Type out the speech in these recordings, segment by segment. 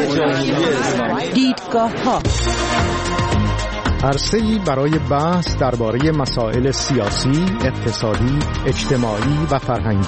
دیدگاه‌ها عرصه‌ای برای بحث درباره مسائل سیاسی، اقتصادی، اجتماعی و فرهنگی.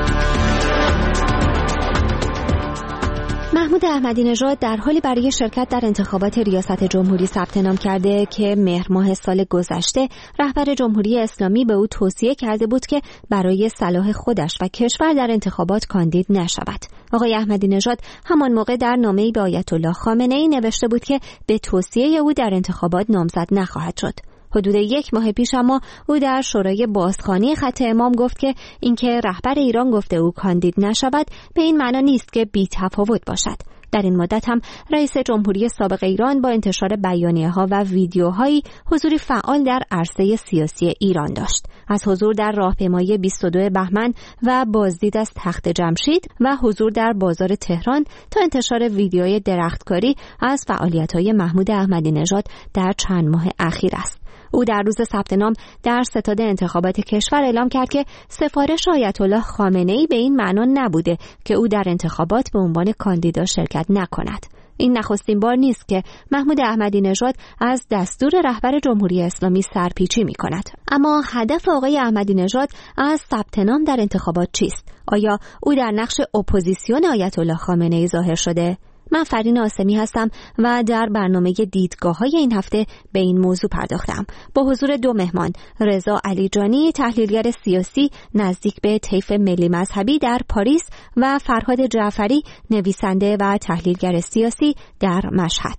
محمود احمدی نژاد در حالی برای شرکت در انتخابات ریاست جمهوری ثبت نام کرده که مهر ماه سال گذشته رهبر جمهوری اسلامی به او توصیه کرده بود که برای صلاح خودش و کشور در انتخابات کاندید نشود. آقای احمدی نژاد همان موقع در نامه‌ای به آیت الله خامنه‌ای نوشته بود که به توصیه او در انتخابات نامزد نخواهد شد. حدود 1 ماه پیش اما او در شورای بازخوانی خط امام گفت که اینکه رهبر ایران گفته او کاندید نشود به این معنا نیست که بی‌تفاوت باشد. در این مدت هم رئیس جمهوری سابق ایران با انتشار بیانیه‌ها و ویدیوهایی حضوری فعال در عرصه سیاسی ایران داشت. از حضور در راهپیمایی 22 بهمن و بازدید از تخت جمشید و حضور در بازار تهران تا انتشار ویدیوی درختکاری از فعالیت‌های محمود احمدی نژاد در چند ماه اخیر است. او در روز ثبت نام در ستاد انتخابات کشور اعلام کرد که سفارش آیت الله خامنه‌ای به این معنا نبوده که او در انتخابات به عنوان کاندیدا شرکت نکند. این نخستین بار نیست که محمود احمدی نژاد از دستور رهبر جمهوری اسلامی سرپیچی می‌کند. اما هدف آقای احمدی نژاد از ثبت نام در انتخابات چیست؟ آیا او در نقش اپوزیسیون آیت الله خامنه‌ای ظاهر شده؟ من فرین آسمی هستم و در برنامه دیدگاه‌های این هفته به این موضوع پرداختم. با حضور 2 مهمان، رضا علیجانی، تحلیلگر سیاسی نزدیک به طیف ملی مذهبی در پاریس و فرهاد جعفری، نویسنده و تحلیلگر سیاسی در مشهد.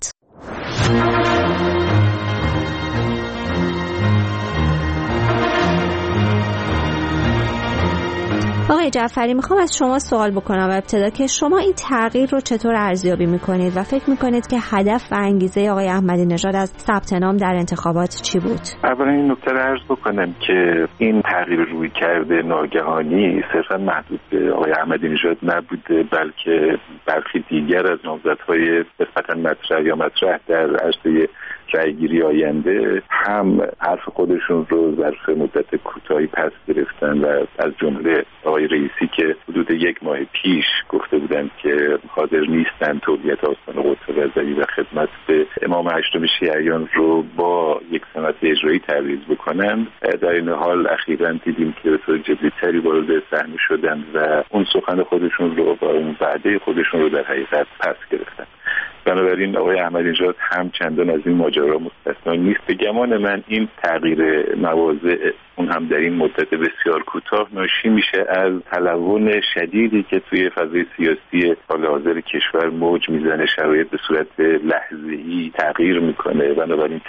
آقای جعفری، میخوام از شما سوال بکنم و ابتدا که شما این تغییر رو چطور ارزیابی میکنید و فکر میکنید که هدف و انگیزه آقای احمدی نژاد از ثبت نام در انتخابات چی بود؟ اولا این نکته رو عرض بکنم که این تغییر روی کرده ناگهانی صرفا محدود به آقای احمدی نژاد نبوده، بلکه برخی دیگر از نامزدهای نسبتا مطرح در عرصه رأیگیری آینده هم حرف خودشون رو ظرف مدت کوتاهی پس گرفتن و از جمله آقای رئیسی که حدود 1 ماه پیش گفته بودند که حاضر نیستن تولیت آستان قدس رضوی و خدمت به امام 8 شیعیان رو با یک سند اجرایی تعویض بکنن، در این حال اخیراً دیدیم که به طور جدی‌تری وارد صحنه شدن و اون سخن خودشون رو با اون وعده خودشون رو در حقیقت پس گرفتن. بنابراین آقای احمدی نژاد هم چندان از این ماجرا مستثنا نیست. به گمان من این تغییر مواضع اون هم در این مدت بسیار کوتاه ناشی میشه از تلون شدیدی که توی فضای سیاسی حال حاضر کشور موج میزنه، شرایط به صورت لحظه‌ای تغییر میکنه. بنابراین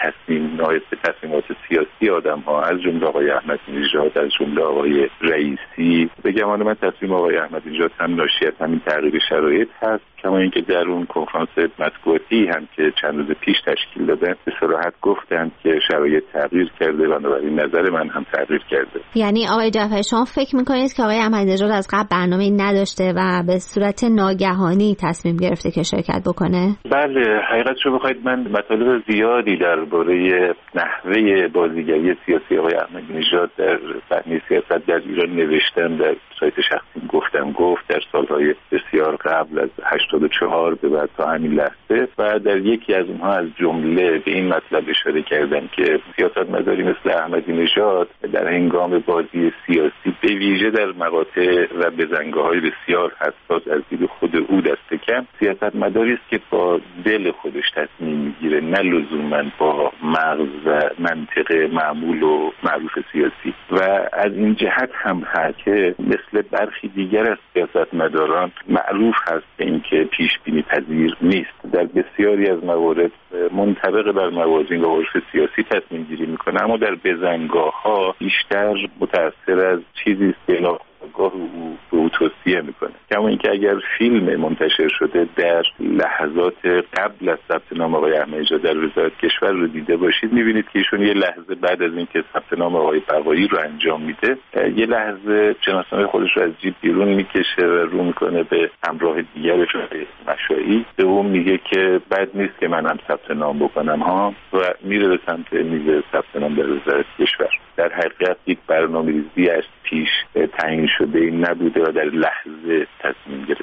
تصمیمات سیاسی آدم‌ها از جمله آقای احمدی نژاد، از جمله آقای رئیسی، به گمان من تصمیم آقای احمدی نژاد هم ناشی از همین تغییر شرایط هست. کما اینکه در اون کنفرانس مطبوعاتی هم که چند روز پیش تشکیل دادن به صراحت گفتند که شرایط تغییر کرده، بنابراین نظر من هم تغییر کرده. یعنی آقای جعفری شما فکر میکنید که آقای احمدی نژاد از قبل برنامه‌ای نداشته و به صورت ناگهانی تصمیم گرفته که شرکت بکنه؟ بله، حقیقتش رو بخواید من مطالب زیادی درباره نحوه بازیگری سیاسی آقای احمدی نژاد در صحنه سیاست در ایران نوشتم، در سایت شخصی گفتم در سالهای بسیار قبل از 84 به بعد تا همین لحظه، و در یکی از اونها از جمله به این مطلب اشاره کردم که سیاستمداری مثل احمدی نژاد در هنگام بازی سیاسی به ویژه در مقاطع و بزنگاه‌های بسیار حساس از دید خود او دست کم سیاستمداری است که با دل خودش تصمیم میگیره، نه لزوما با مغز و منطق معمول و معروف سیاسی. و از این جهت هم هست که مثل برخی دیگر از سیاستمداران معروف هست به اینکه پیش بینی پذیر نیست. در بسیاری از موارد منطبق بر موازین و عرف سیاسی تصمیم گیری میکنه، اما در بزنگاه‌ها بیشتر متأثر از چیزی است که ناخودآگاه او توصیه میکنه. کما اینکه اگر فیلم منتشر شده در لحظات قبل از ثبت نام آقای احمدی نژاد در وزارت کشور رو دیده باشید، میبینید که ایشون یه لحظه بعد از اینکه ثبت نام آقای بقایی رو انجام میده، یه لحظه شناسنامه خودش رو از جیب بیرون میکشه و رو میکنه به همراه دیگرش مشایی، به اون میگه که بد نیست که منم ثبت نام بکنم ها، و میره به سمت میز ثبت نام در وزارت کشور. در حقیقت یک برنامه‌ریزی از پیش تعیین شده این نبوده و در لحظه تصمیم گرفته.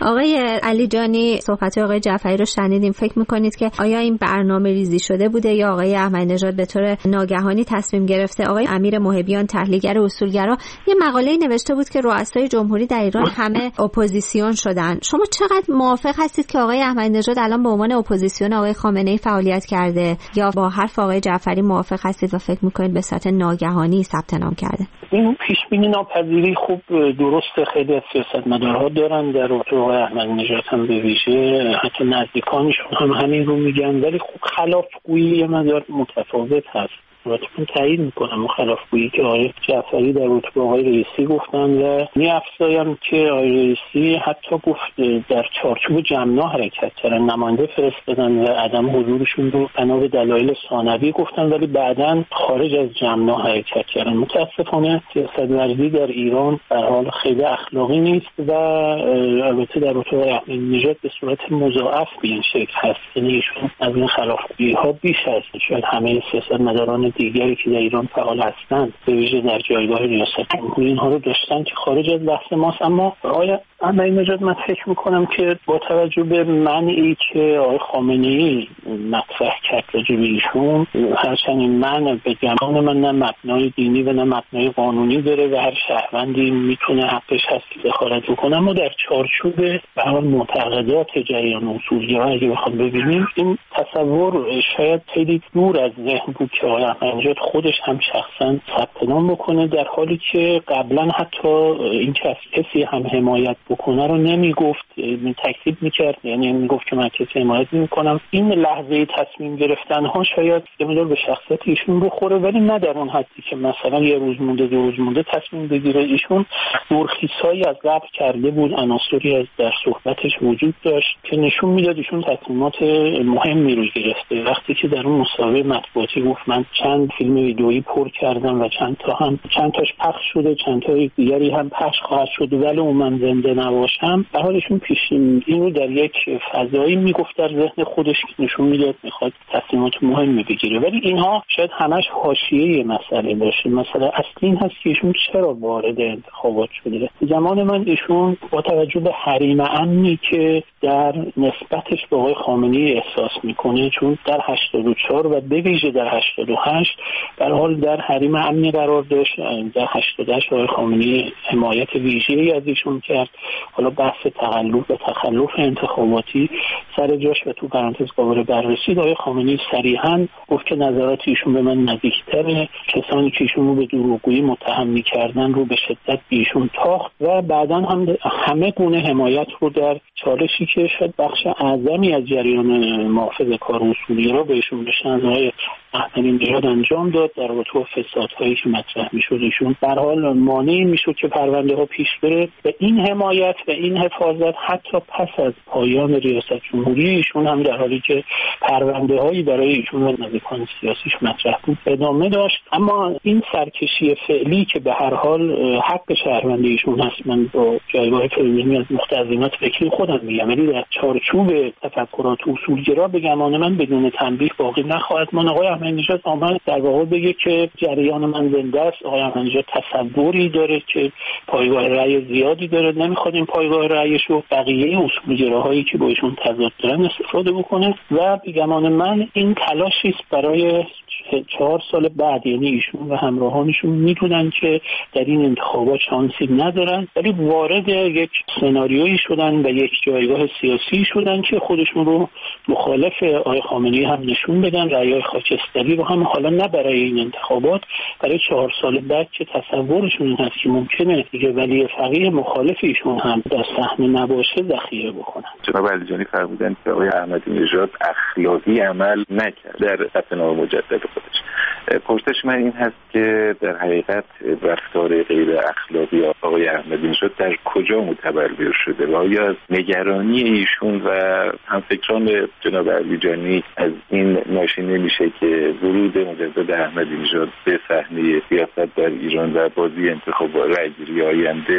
آقای علی جانی، صحبت آقای جعفری رو شنیدیم. فکر میکنید که آیا این برنامه ریزی شده بوده یا آقای احمدی نژاد به طور ناگهانی تصمیم گرفته؟ آقای امیر محبیان، تحلیلگر اصولگرا، یه مقاله‌ای نوشته بود که رؤسای جمهوری در ایران همه اپوزیسیون شدن. شما چقدر موافق هستید که آقای احمدی نژاد الان به عنوان اپوزیسیون آقای خامنه‌ای فعالیت کرده یا با حرف آقای جعفری موافق هستید و فکر میکنید به صورت ناگهانی ثبت نام کرده؟ این پیش بینی ناپذیری خوب درسته، خیلی از سیاستمدارها دارن، در رابطه با احمدی نژاد هم به ویژه حتی نزدیکانشون هم همین رو میگن، ولی خب خلافگویی یه مقدار متفاوت هست. من تایید میکنم خلافگویی که آقای جعفری در رابطه با آقای رئیسی گفتن و می‌افزایم که آقای رئیسی حتی گفت در چارچوب جمنا حرکت کردن، نماینده فرستادن و عدم حضورشون رو بنا به دلایل ثانوی گفتن، ولی بعداً خارج از جمنا حرکت کردن. متاسفانه سیاست‌ورزی در ایران در حال خیلی اخلاقی نیست و البته در رابطه با احمدی نژاد به صورت مضاعف به این شکل هست. یعنی ایشون از این خلافگویی‌ها بیش از شاید همه سیاستمداران دیگری که در ایران فعال هستند به ویژه در جایگاه ریاست جمهوری اینها رو داشتن که خارج از بحث ماست. اما آقای احمدی نژاد من فکر میکنم که با توجه به منعی که آقای خامنه‌ای مطرح کرد راجع به ایشون، هرچند این منع به گمان من نه مبنای دینی و نه مبنای قانونی داره و هر شهروندی میتونه حقش هست که دخالت بکنه، اما در چارچوب به هر معتقدات جریان اصولگرا اگه بخوام ببینیم این تصور شاید خیلی دور از ذهن بود که آقای احمدی نژاد خودش هم شخصا ثبت نام بکنه، در حالی که قبلا حتی این کسی هم حمایت بکنه رو نمیگفت، تکذیب میکرد، یعنی میگفت که من کسی حمایت نمیکنم. این لحظه تصمیم گرفتن ها شاید یه مقدار به شخصیت ایشون بخوره، ولی نه در اون حدی که مثلا یه روز مونده دو روز مونده تصمیم بگیره. ایشون دورخیزهایی از قبل کرده بود، عناصری از در صحبتش وجود داشت که نشون میداد ایشون تصمیمات مهمی رو گرفته. وقتی که در اون مصاحبه مطبوعاتی گفت من چند فیلم ویدئویی پر کردم و چند تاش پخش شده، چند تا دیگری هم پخش خواهد شد ولی من زنده نباشم، در حالشون پیشین این رو در یک فضایی میگفت در ذهن خودش که نشون میداد میخواد تصمیمات مهمی بگیره. ولی اینها شاید همش حاشیه مسئله باشه. مسئله اصلی این هست که ایشون چرا وارد انتخابات شده. زمان من ایشون با توجه به حریم امنی که در نسبتش به آقای خامنه‌ای احساس میکنه، چون در 84 و به ویژه در 88 در حال در حریم امنی قرار داشت، در 88 آقای خامنه‌ای حمایت ویژه‌ای از ایشون کرد. حالا بحث تقلب و تخلف انتخاباتی سر جاش و تو پرانتز قابل بررسی، آقای خامنه‌ای صریحاً گفت که نظرات ایشون به من نزدیک‌تره، کسانی که ایشون رو به دروغگویی متهم می‌کردن رو به شدت ایشون تاخت و بعداً هم همه گونه حمایت رو در چالشی که شاید بخش اعظمی از جریان محافظه‌کار اصولگرا بهشون بشن آقای احمدی نژاد انجام داد. در رابطه با فسادهایی که مطرح میشد ایشون در حال مانعی میشد که پرونده ها پیش بره و این حمایت و این حفاظت حتی پس از پایان ریاست جمهوری ایشون هم در حالی که پرونده هایی برای ایشون و نزدیکان سیاسیش مطرح بود ادامه داشت. اما این سرکشی فعلی که به هر حال حق شهروندی ایشون هست، من با جایگاه فعلی از مستلزمات فکری خودم میگم، ولی در چارچوب تفکرات اصولگرا به گمان من بدون تنبیه باقی نخواهد ماند. آقای احمدی نژاد آمد در واقع بگه که جریان من زنده است. آقای احمدی نژاد تصوری داره که پایگاه رأی زیادی داره، نمیخواد این پایگاه رأیش رو بقیه اصولگراهایی که با ایشون تضاد دارن استفاده بکنه و به گمان من این تلاشی است برای 4 سال بعد. یعنی ایشون و همراهانشون میدونن که در این انتخابات شانسی ندارن، ولی وارد یک سناریویی شدن و یک جایگاه سیاسی شدن که خودشون رو مخالف آقای خامنه‌ای هم نشون بدن، رأی‌های خاکستری رو هم حالا نه برای این انتخابات، برای 4 سال بعد که تصورشون این هست که ممکنه دیگه ولی فقیه مخالف ایشون هم در صحنه نباشه ذخیره بکنن. جناب علی جانی فرمودن که آقای احمدی نژاد اخلاقی عمل نکرد در ثبت‌نام مجدد خودش. پرسش من این هست که در حقیقت رفتار غیر اخلاقی آقای احمدی نژاد در کجا متبلور شده و آیا از نگرانی ایشون و همفکران جناب علی جانی از این ناشی نمیشه که ورود مجدد احمدی نژاد به صحنه سیاست در ایران و بازی انتخابات رأیگیری آینده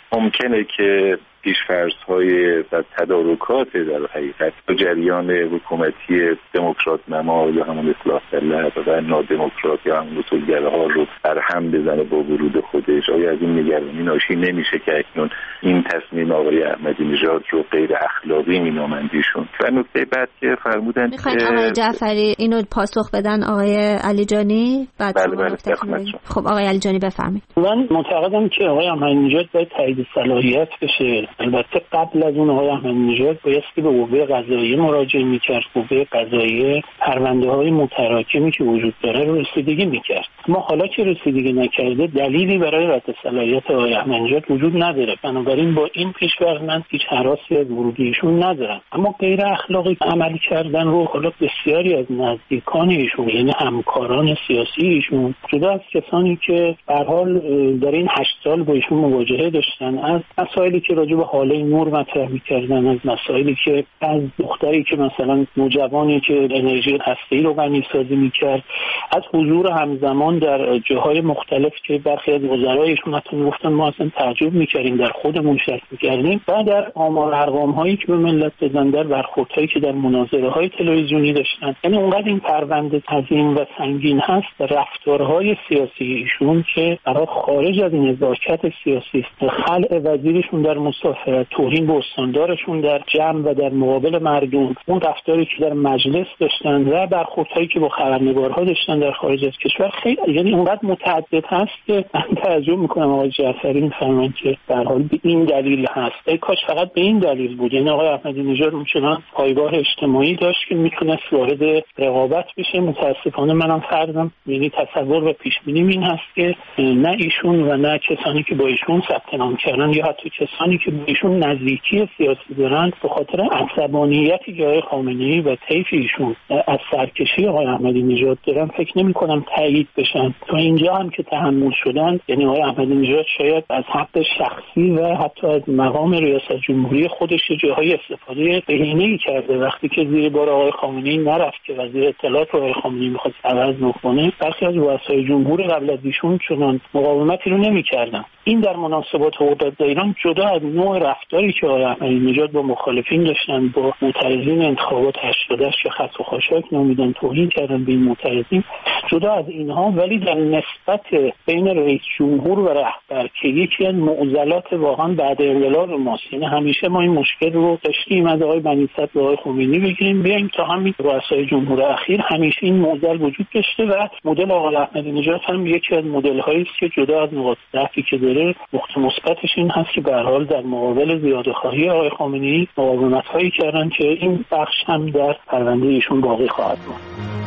ممکنه که پیش‌فرض‌های و تدارکات در حقیقت جریان حکومتی دموکرات نما یا همون اصلاح طلب و نادموکرات یا همون اصولگراها رو بر هم بزنه با ورود خودش. آیا از این نگرانی ناشی نمیشه که اکنون این تصمیم آقای احمدی نژاد رو غیر اخلاقی مینامندیشون؟ و نکته بعد که فرمودن میخواین آقای جعفری اینو پاسخ بدن آقای علیجانی؟ بعد بله خب آقای علیجانی بفرمایید. من معتقدم که آقای احمدی نژاد باید تایید صلاحیت بشه. البته قبل از اون آقای احمدی نژاد بایستی به قوه قضاییه مراجعه میکرد. قوه قضاییه پرونده‌های متراکمی که وجود داره رو رسیدگی میکرد. ما حالا که رسیدگی نکرده دلیلی برای رد صلاحیت آقای احمدی نژاد وجود نداره. بنابراین با این پیش‌فرض من هیچ هراسی از ورودیشون ندارم. اما غیر اخلاقی عمل کردن رو حالا بسیاری از نزدیکان ایشون، یعنی همکاران سیاسی ایشون، جدا از کسانی که به هر حال در این 8 سال با ایشون مواجهه داشتن، از مسائلی که راجع به حاله نور مطرح می‌کردن، از مسائلی که از دختری که مثلا نوجوانی که انرژی هسته‌ای رو غنی‌سازی می‌کرد، از حضور همزمان در جاهای مختلف که برخی از وزرایشون حتی گفتن ما اصلا تعجب می‌کردیم، در خودمون شک می‌کردیم، و در آمار ارقام‌هایی که به ملت دادن، در برخوردهایی که در مناظره‌های تلویزیونی داشتن. یعنی اونقدر این پرونده عظیم و سنگین هست، رفتارهای سیاسی ایشون که برای خارج از نزاکت سیاسی است، خلع وزیرشون در مسافرت، توهین به استاندارشون در جمع و در مقابل مردم، اون رفتاری که در مجلس داشتن و برخوردهایی که با خبرنگارها داشتن در خارج از کشور، خیلی یعنی اونقدر متعدد هست که من تعجب میکنم آقای جعفری میفرمایند که به هر حال به این دلیل هست. ای کاش فقط به این دلیل بود. یعنی آقای احمدی نژاد اونچنان پایگاه اجتماعی داشت که میتونست وارد رقابت بشه. متاسفانه منم فردم یعنی تصور و پیش بینی این هست که نه ایشون و نه کسانی که با ایشون ثبت نام کردن یا حتی کسانی که با ایشون نزدیکی سیاسی دارن، به خاطر عصبانیتی که آقای خامنه‌ای و طیف ایشون از سرکشی آقای احمدی نژاد دارن، فکر نمی‌کنم تایید بشن. تا اینجا هم که تحمل شدن، یعنی آقای احمدی نژاد شاید از حق شخصی و حتی از مقام ریاست جمهوری خودش جاهای استفاده بهینه‌ای کرده. وقتی که زیر بار آقای خامنه‌ای نرفت که وزیر اطلاعات آقای خامنه‌ای می‌خواست عوض بکنه، برخی از رؤسای جمهور قبل از ایشون چنان مقاومتی رو نمی‌کردن. این در مناسبات حقوق ایران جدا از نوع رفتاری که آقای احمدی نژاد با مخالفین داشتن، با معترضین انتخابات 88 که خط و خاشاک نامیدن، توهین کردن به این معترضین، جدا از اینها ولی در نسبت بین رئیس جمهور و رهبر که یکی از معضلات واقعا بعد انقلاب ماست، یعنی همیشه ما این مشکل رو داشتیم از آقای بنی صدر و آقای خمینی بگیریم بیایم تا همین رؤسای جمهور اخیر، همیشه این معضل وجود داشته و مدل آقای احمدی نژاد هم یکی از مدل‌هایی است که جدا از نقاط ضعفی که داره، نقطه مثبتش این هست که به هر حال در مقابل زیاده‌خواهی آقای خامنه‌ای مقاومت‌هایی کردن که این بخش هم در پرونده ایشون باقی خواهد ماند.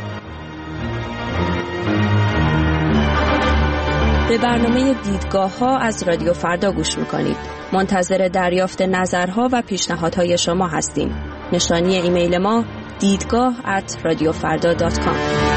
به برنامه دیدگاه‌ها از رادیو فردا گوش می‌کنید. منتظر دریافت نظرها و پیشنهادهای شما هستیم. نشانی ایمیل ما دیدگاه@radiofarda.com.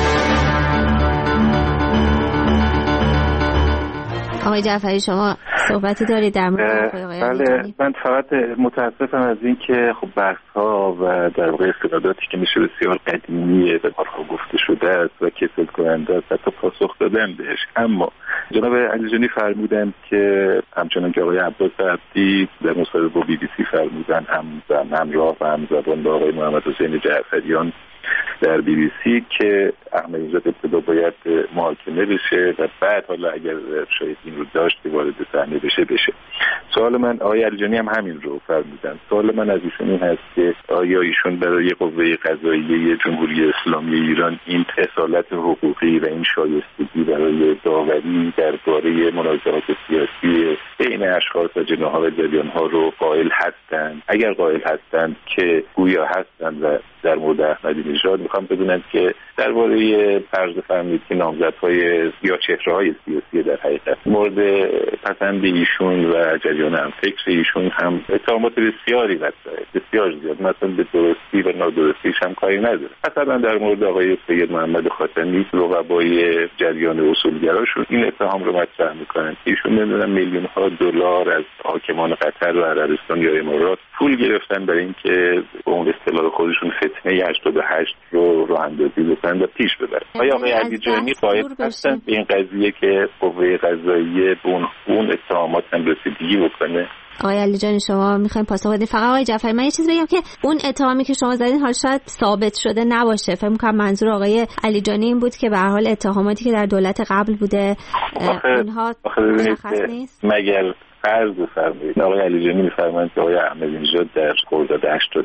آقای جعفری شما صحبتی دارید در مورد آقای بله، من فقط متاسفم از این که خب بحث‌ها و در واقع استناداتی که میشه بسیار قدیمیه و بارها گفته شده است و کسل کننده است حتی پاسخ دادن بهش. اما جناب علیجانی فرمودند که همچنان که آقای عباس عبدی در مصاحبه با BBC فرمودن، همراه و همزبان با آقای محمد حسین جعفریان در BBC که احمدی نژاد ابتدا باید محاکمه بشه و بعد حالا اگر شاید این رو داشت وارد صحنه بشه. سوال من، آقای علیجانی هم همین رو فرمودن، سوال من از ایشون این هست که آیا ایشون برای قوه قضاییه جمهوری اسلامی ایران این اصالت حقوقی و این شایستگی برای داوری درباره منازعات سیاسی بین اشخاص و جناح‌ها و جریان‌ها رو قائل هستند؟ اگر قائل هستند که گویا هستند و در مورد احمدی نژاد میخوام بدونم که درباره فرض فرمایید که نامزدهای یا چهره‌های سیاسی در حقیقت مورد پسند ایشون و جریان همفکر ایشون هم اتهامات بسیاری مطرحه، بسیار زیاد، مثلا به درستی و نادرستیش هم کاری نداره. مثلا در مورد آقای سید محمد خاتمی رقبای جریان اصولگراشون این اتهام رو مطرح میکنن. ایشون نمیدونم میلیون‌ها دلار از حاکمان قطر و عربستان یا امارات پول گرفتن برای اینکه به اون اصطلاح خودشون فتنه 88 رو اندازی بکنن و پیش ببرن. آیا آقای علیجانی قائل هستن به این قضیه که قوه قضاییه به اون اتهامات هم رسیدگی بکنه؟ آقای علیجانی شما میخوایم پاسخ بدید. فقط آقای جعفری من یه چیز بگم که اون اتهامی که شما زدین حالا شاید ثابت شده نباشه. فکر می‌کنم منظور آقای علیجانی این بود که به هر حال اتهاماتی که در دولت قبل بوده اونها مشخص نیست. مگر فرض بفرمایید آقای علیجانی می‌فرمایند که آقای احمدی نژاد در خرداد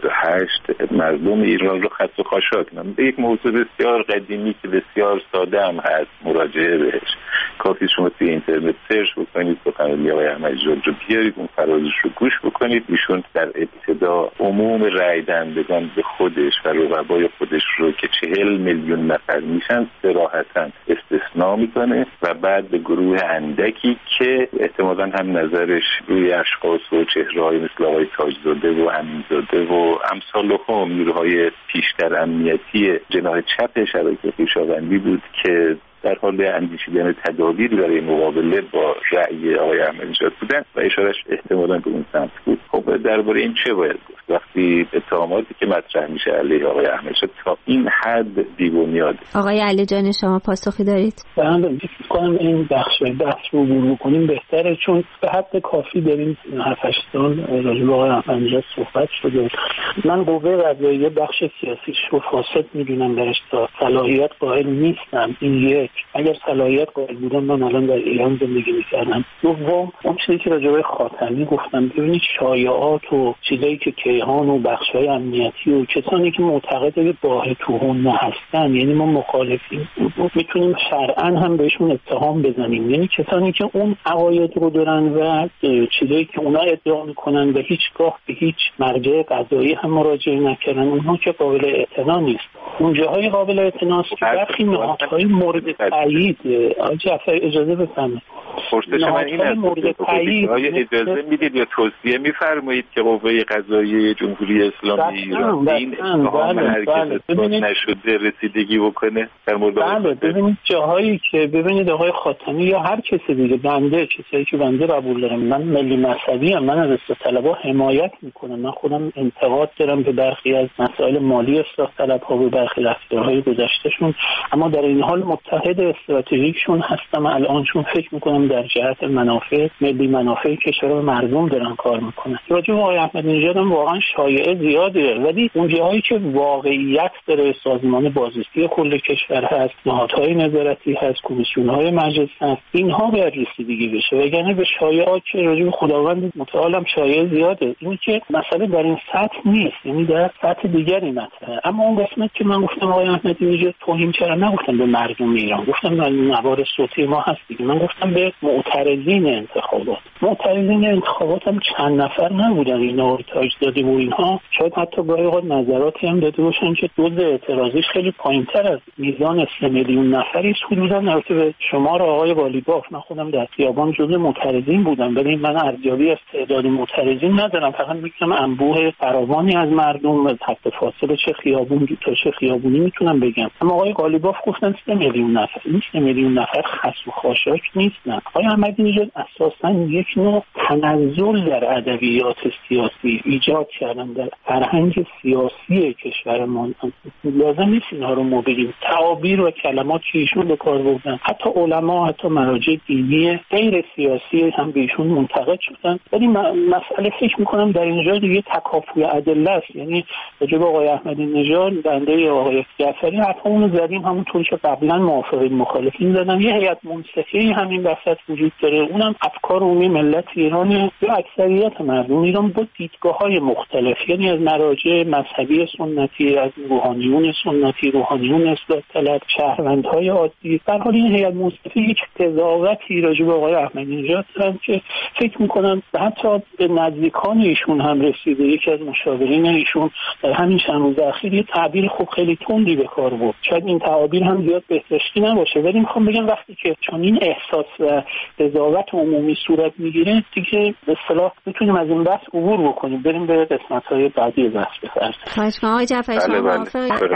88 مردم ایران رو خط و خاشاک کنند. به یک موضوع بسیار قدیمی که بسیار ساده هم هست مراجعه بهش. کافی شما توی اینترنت سرچ بکنید سخنرانی آقای احمدی نژاد رو بیارید اون فرازش رو گوش بکنید. ایشون در ابتدا عموم رای دهندگان به خودش و رقبای خودش رو که 40 میلیون نفر میشن صراحتاً استثناء میکنه و بعد به گروه اندکی که احتمالاً هم نظرش روی اشخاص و چهره‌های مثل آقای تاجزاده و امینزاده و امثال هم نیروهای پیشتر امنیتی جناح چپ شبکه خویشاوندی بود که در حال اندیشیدن تدابیر برای مقابله با رأی آقای احمدی نژاد بودن و اشارهش احتمالاً به اون سمت بود. خب درباره این چه باید گفت وقتی اتهاماتی که مطرح میشه علیه آقای احمدی نژاد تا این حد بی‌بنیاد؟ آقای علیجانی شما پاسخی دارید؟ من فکر می‌کنم این بحث رو مرور کنیم بهتره، چون به حد کافی داریم 7-8 سال راجع به آقای احمدی نژاد صحبت شده. من قوه قضاییه بخش سیاسیش رو فاسد می‌دونم، درش تا صلاحیت قائل نیستم. این اگر صلاحیت قائل بودم من الان در ایران زندگی می‌کردم. دوم اون چیزی که راجع به خاتمی گفتم، ببینید شایعات و چیزایی که کیهان و بخش‌های امنیتی و کسانی که معتقد به باه توهین هستن، یعنی ما مخالفیم، میتونیم شرعاً هم بهشون اتهام بزنیم. یعنی کسانی که اون عقاید رو دارن و چیزایی که اونا ادعا میکنن و هیچگاه به هیچ مرجع قضایی هم مراجعه نکردن، اونها که قابل اعتنا نیست. اون جاهای قابل اعتناست که برخی نهادهای مورد تایید جعفری اجازه بفرمایید. پرسش من این است مورد تایید اجازه میدید یا توصیه میفرمایید که قوه قضاییه جمهوری اسلامی ایران این اتهام هرگز نشده رسیدگی بکنه در مورد؟ بله ببینید جاهایی که ببینید آقای خاتمی یا هر کسی دیگه، بنده کسایی که بنده قبول دارم، من ملی مذهبی ام، من از اصلاح طلبها حمایت میکنم، من خودم انتقاد دارم به برخی از مسائل مالی اصلاح طلبها و برخی رفتارهای گذشتهشون، اما در این حال متحد استراتژیکشون هستم الان، چون فکر میکنم در جهت منافع ملی، منافع کشور و مردم دارن کار میکنن. راجع به آقای احمدی نژاد هم واقعا شایعه زیاده، ولی اون جاهایی که واقعیت داره، سازمان بازرسی کل کشور هست، نهادهای نظارتی هست، کمیسیون‌های مجلس هست، اینها باید رسیدگی بشه، وگرنه به شایعات که راجع به خداوند متعال هم شایعه زیاده. این که مسئله در این سطح نیست، یعنی در سطح دیگری مطرحه. اما اون قسمت که من گفتم آقای احمدی نژاد توهین چرا نگفتم به مردم ایران، گفتم نوار صوتی ما هست دیگه، من گفتم به معترضین انتخابات. معترضین انتخابات هم چند نفر نبودن، اینا تاجزاده و اینها شاید حتی گاهی اوقات نظراتی هم داده باشن که دوز اعتراضیش خیلی پایین‌تر از میزان 3 میلیون نفری است. حدوداً البته به شمار آقای قالیباف، من خودم در خیابان جزو معترضین بودم، ولی من ارزیابی از تعداد معترضین ندارم، فقط میتونم انبوه فراوانی از مردم از حد فاصله چه خیابون تا چه خیابونی میتونم بگم. اما آقای قالیباف گفتن 3 میلیون نفر. این 3 میلیون نفر خس و خاشاک نیستن. آقای احمدی نژاد اساساً یک نوع تنزل در ادبیات سیاسی ایجاد کردن در فرهنگ سیاسی کشورمان. لازم نیست اینها رو ما بگیم. تعابیر و کلمات که ایشون به کار بردن، حتی علما، حتی مراجع دینی غیر سیاسی هم به ایشون منتقد شدن، ولی مسئله فکر میکنم در اینجا دیگه تکافؤ ادله است. یعنی راجع به آقای احمدی نژاد بنده آقای جعفری حرفمون رو زدیم، همونطور که قبلا موافقین مخالفین زدن. یه هیئت منصفه همین وسط وجود داره، اونم افکار عمومی ملت ایران یا اکثریت مردم ایران با دیدگاه‌های مختلف، یعنی از مراجع مذهبی سنتی، از روحانیون سنتی، روحانیون اصلاح طلب، شهروندهای عادی. در حال این هیئت منصفه یک قضاوتی راجع به آقای احمدی نژاد دارن که فکر می‌کنم حتی به نزدیکان ایشون هم رسیده. یکی از مشاورین ایشون در همین چند روز اخیر یه تعبیر خوب خیلی تندی به کار برد. شاید این تعابیر هم زیاد بهداشتی نباشه، ولی میخوام بگم وقتی که چون این احساس و قضاوت عمومی صورت میگیره دیگه به اصطلاح میتونیم از این بحث عبور بکنیم، بریم به قسمت‌های بعدی بحث بپردازیم. خواهش می‌کنم آقای جعفری شما موافقید؟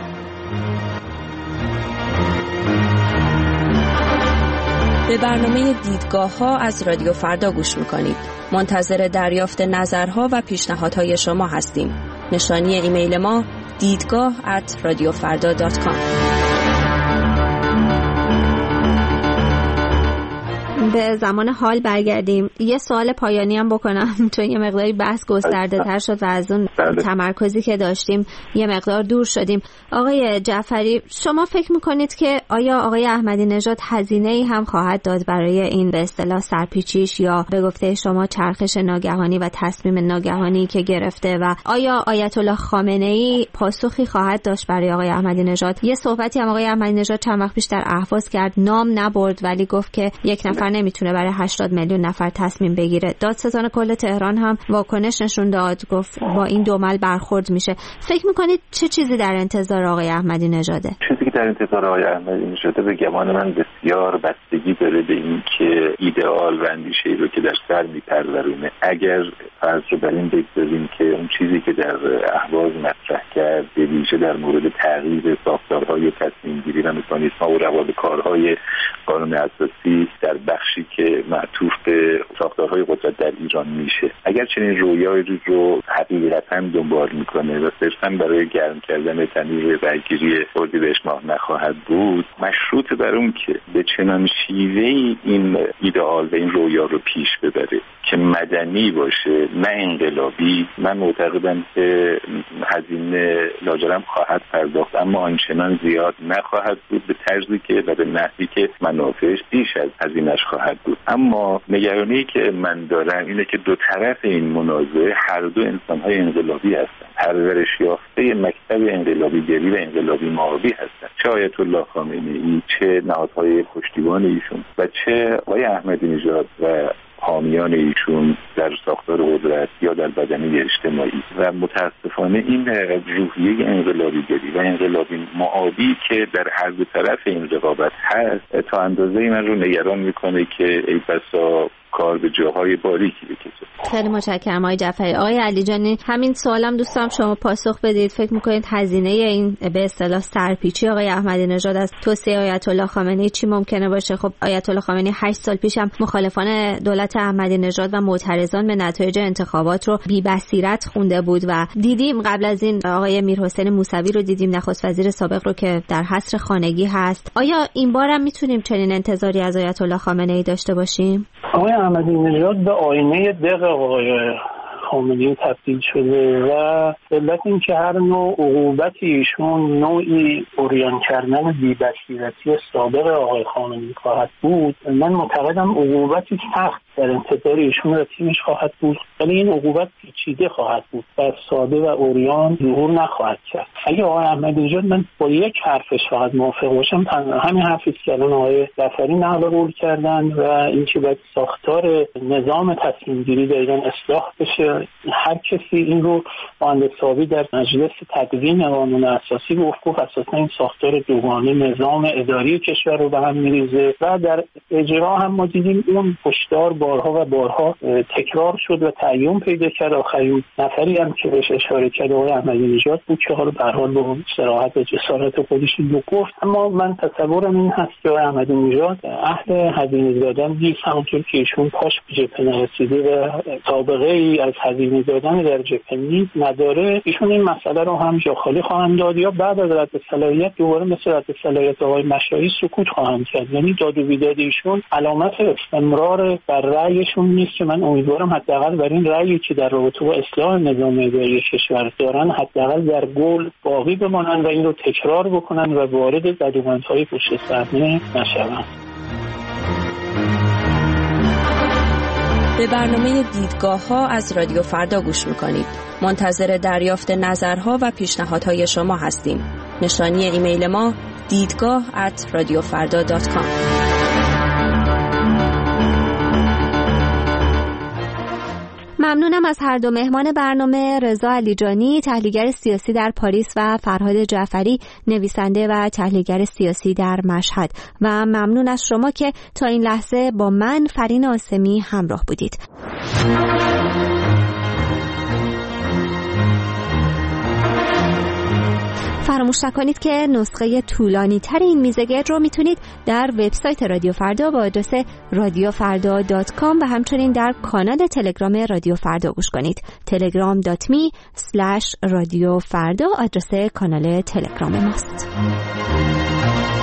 به برنامه دیدگاه‌ها از رادیو فردا گوش می‌کنید. منتظر دریافت نظرها و پیشنهادهای شما هستیم. نشانی ایمیل ما دیدگاه@radiofarda.com. به زمان حال برگردیم. یه سوال پایانی هم بکنم چون یه مقداری بحث گسترده تر شد و از اون تمرکزی که داشتیم یه مقدار دور شدیم. آقای جعفری، شما فکر میکنید که آیا آقای احمدی نژاد هزینه‌ای هم خواهد داد برای این به اصطلاح سرپیچیش یا به گفته شما چرخش ناگهانی و تصمیم ناگهانی که گرفته و آیا آیت الله خامنه‌ای پاسخی خواهد داشت برای آقای احمدی نژاد؟ یه صحبتی هم آقای احمدی نژاد چند وقت پیش در اهواز کرد، نام نبرد ولی گفت که یک نفر نمیتونه برای 80 میلیون نفر تصمیم بگیره. دادستان کل تهران هم واکنش نشون داد، گفت با این دومل برخورد میشه. فکر میکنید چه چیزی در انتظار آقای احمدی نژاده؟ چیزی که در انتظار آقای احمدی نژاده به گمان من بسیار بستگی داره به این که ایدئال و اندیشه‌ای رو که در سر میپرورونه. اگر فرض رو بر این بگذاریم که اون چیزی که در اهواز مطرح کرد به ویژه در مورد تغییر ساختارهای تصمیم‌گیری و مکانیزم‌ها و روال کارهای قانون اساسی در بخشی که معطوف به ساختارهای قدرت در ایران میشه، اگر چنین رویایی رو حقیقتاً دنبال میکنه و صرفاً برای گرم کردن تنور رأی‌گیری اردیبهشت ماه نخواهد بود، مشروط بر اون که به چنان شیوه‌ای این ایدئال و این رویا رو پیش ببره که مدنی باشه نه انقلابی، من معتقدم که هزینه لاجرم خواهد پرداخت، اما آنچنان زیاد نخواهد بود به طرزی که و به نحوی که منافعش بیش از هزینه‌اش خواهد بود. اما نگرانی که من دارم اینه که دو طرف این منازعه هر دو انسان‌های انقلابی هستند، پرورش یافته مکتب انقلابیگری و انقلابی مآبی هستند، چه آیت الله خامنه‌ای، چه نهادهای پشتیبان ایشون و چه آقای احمدی نژاد و حامیان ایشون در ساختار قدرت یا در بدنه اجتماعی. و متاسفانه این روحیه انقلابیگری و انقلابی مآبی که در هر دو طرف این رقابت هست تا اندازه‌ای من رو نگران میکنه که ای بسا کار به جاهای باریکی بکشه. خیلی متشکرم آقای جعفری. آقای علیجانی، همین سوالم دوست دارم شما پاسخ بدید. فکر می‌کنید هزینه این به اصطلاح سرپیچی آقای احمدی نژاد از توصیه آیت الله خامنه‌ای چی ممکنه باشه؟ خب آیت الله خامنه‌ای 8 سال پیش هم مخالفان دولت احمدی نژاد و معترضان به نتایج انتخابات رو بی بصیرت خونده بود و دیدیم قبل از این آقای میرحسین موسوی رو دیدیم، نخست وزیر سابق رو که در حصر خانگی هست. آیا این بارم میتونیم چنین انتظاری از آیت الله خامنه‌ای داشته باشیم؟ آقای احمدی نژاد به آینه دق آقای خامنه‌ای تبدیل شده و علت این که هر نوع عقوبتی ایشون نوعی عریان کردن بی‌بصیرتی سابق آقای خامنه‌ای خواهد بود. من معتقدم عقوبتی سخت در انتظار ایشون و تیمش خواهد بود، ولی این عقوبت پیچیده خواهد بود و ساده و عریان ظهور نخواهد کرد. اگه آقای احمدی نژاد، من با یک حرفش فقط موافق باشم، همین حرفی که الان آقای جعفری نقل قول کردن و اینکه باید ساختار نظام تصمیم گیری در ایران اصلاح بشه. هر کسی این رو مهندس صاحبی در مجلس تدوین قانون اساسی گفت اساسا این ساختار دوگانه نظام اداری کشور رو به هم میریزه و در اجرا هم ما دیدیم اون هشدار بارها و بارها تکرار شد و تعیین پیدا کرد. آخرین نفری هم که بهش اشاره کرد آقای احمدی نژاد بود که حالا به هر حال با صراحت و جسارت خودش رو گفت. اما من تصورم این هست که آقای احمدی نژاد اهل هزینه دادن نیست، همونطور که ایشون پاش به جبهه نرسیده و سابقه ای از هزینه دادن در جبهه نداره. ایشون این مسئله رو هم جا خالی خواهند داد یا بعد از رد صلاحیت دوباره مثل رد صلاحیت آقای مشایی سکوت خواهند کرد. یعنی داد و بیداد ایشون علامت استمرار بر رأیشون نیست که من امیدوارم حداقل بر این رأیی که در رابطه با اصلاح نظام اداری کشور دارن حداقل در گل باقی بمانند و این رو تکرار بکنن و وارد زدومندهای پشت صحنه نشوند. به برنامه دیدگاه‌ها از رادیو فردا گوش می‌کنید. منتظر دریافت نظرها و پیشنهادهای شما هستیم. نشانی ایمیل ما دیدگاه@radiofarda.com. ممنونم از هر دو مهمان برنامه، رضا علیجانی تحلیلگر سیاسی در پاریس و فرهاد جعفری نویسنده و تحلیلگر سیاسی در مشهد، و ممنون از شما که تا این لحظه با من فرین آسمی همراه بودید. فراموش نکنید که نسخه طولانی تر این میز گرد رو میتونید در وبسایت رادیو فردا با آدرس radiofarda.com و همچنین در کانال تلگرام رادیو فردا گوش کنید. telegram.me/radiofarda آدرس کانال تلگرام ماست.